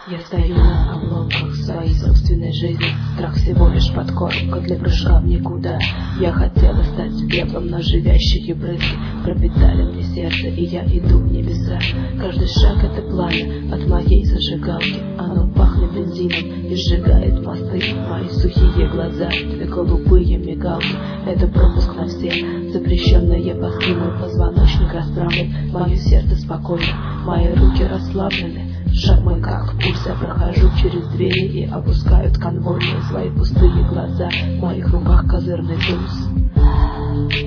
Я стою на обломках своей собственной жизни. Страх всего лишь подкормка для прыжка в никуда. Я хотела стать пеплом, но живящие брызги пропитали мне сердце, и я иду в небеса. Каждый шаг — это пламя от моей зажигалки. Оно пахнет бензином и сжигает мосты. Мои сухие глаза, две голубые мигалки — это пропуск на все запрещенные посты. Мой позвоночник расправлен, мое сердце спокойно, мои руки расслаблены. Шаг мой как пульс, я прохожу через двери, и опускают конвойные свои пустые глаза. В моих руках козырный туз.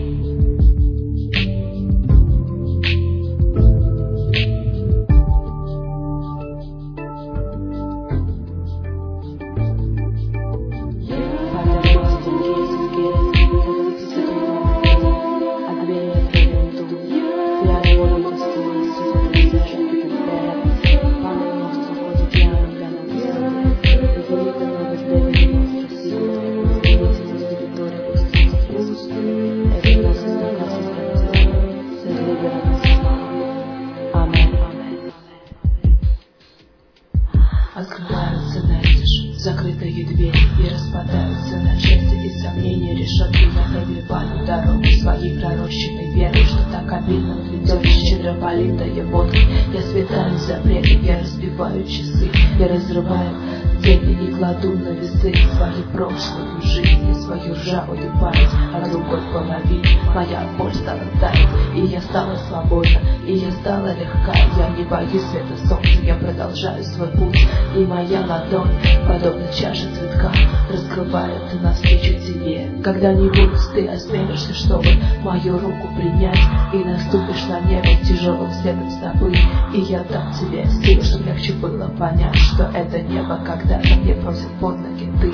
Открываются настежь закрытые двери и распадаются на части, и сомнения решетки. Я пробиваю дорогу своей пророщенной веры, что так обильно цветет щедро политая водка. Я светаю запреты, я разбиваю часы, я разрываю цепи и кладу на весы свою прошлую жизнь и свою ржавую память о другой половине. Моя боль стала таять, и я стала свободна, и я стала легка. Я не боюсь света солнца, я продолжаю свой путь, и моя ладонь, подобно чаше цветка, раскрывает навстречу тебе. Когда-нибудь ты осмелишься, чтобы мою руку принять, и наступишь на небо тяжелым следом стопы, и я дам тебе силу, чтобы легче было понять, что это небо когда-то мне просит под ноги ты.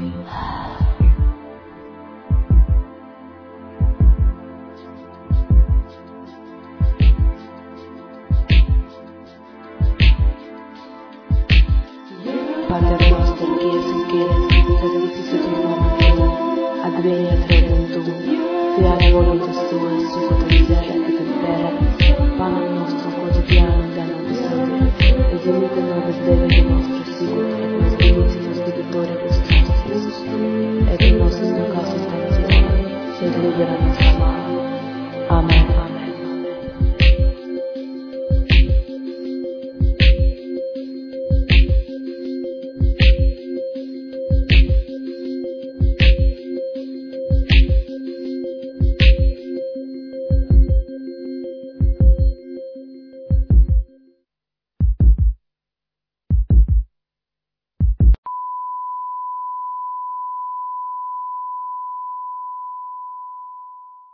Padre nuestro que es en que sacrificio tu nombre, adviene a través de tu, se haga voluntad tua, su potencia que te espera. Pane nuestro quotidiano, danos hoy, y líbranos de nuestros hijos, nos bendiciones de victoria de Cristo Jesús. Es en nosotros casos de la se libera.